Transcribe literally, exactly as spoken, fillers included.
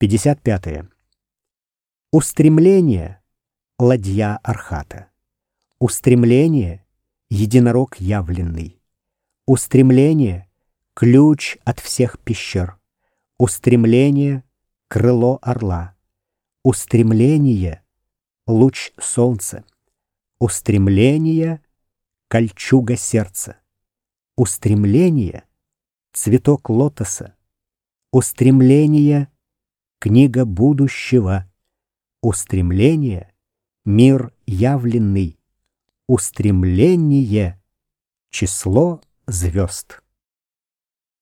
пятьдесят пятое. Устремление — ладья Архата. Устремление — единорог явленный. Устремление — ключ от всех пещер. Устремление — крыло орла. Устремление — луч солнца. Устремление — кольчуга сердца. Устремление — цветок лотоса. Устремление — книга будущего. Устремление — мир явленный. Устремление — число звезд.